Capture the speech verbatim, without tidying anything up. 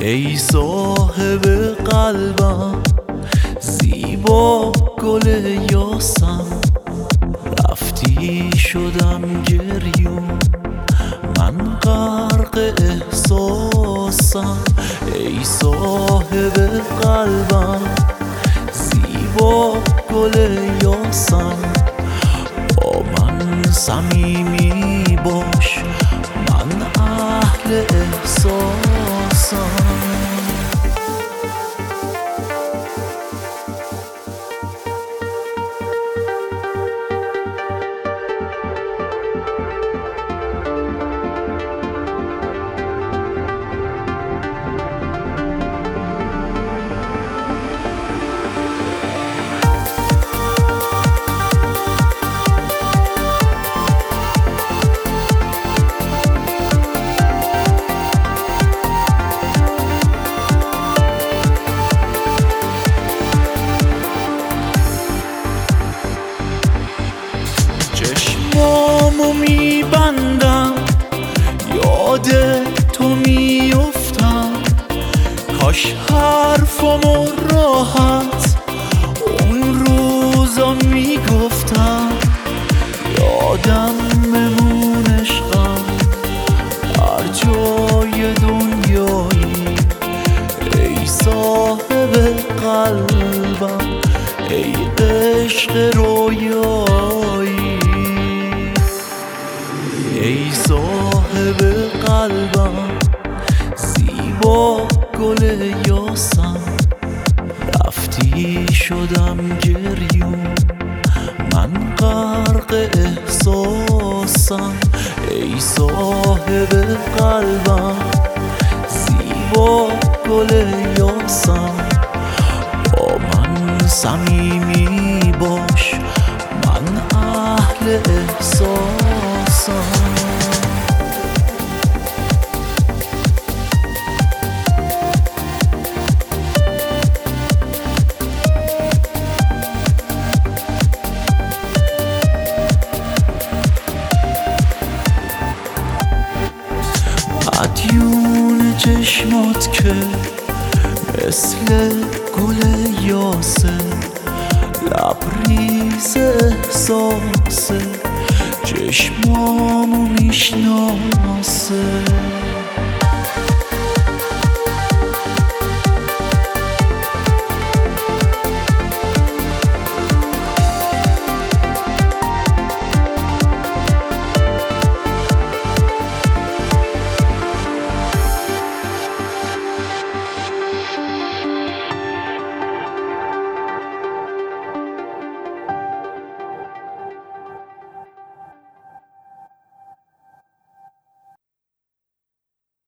ای صاحب قلبم، زیبا گل یاسم، رفتی شدم گریون، من غرق احساسم. ای صاحب قلبم، زیبا گل یاسم، با من صمیمی باش، من اهل احساسم. چشمامو میبندم، یاد تو میفتم، کاش حرفامو راحت اون روزا میگفتم. یادم ممون عشقم هر جای دنیایی، ای صاحب قلبم، ای عشق رویایی. ای صاحب قلبم، زیبا گل یاسم، رفتی شدم گریون، من غرق احساسم. ای صاحب قلبم، زیبا گل یاسم، با من صمیمی باش، من اهل احساسم. مدیون چشمات که مثل گل یاسه، لبریز احساسه، چشمامو میشناسه.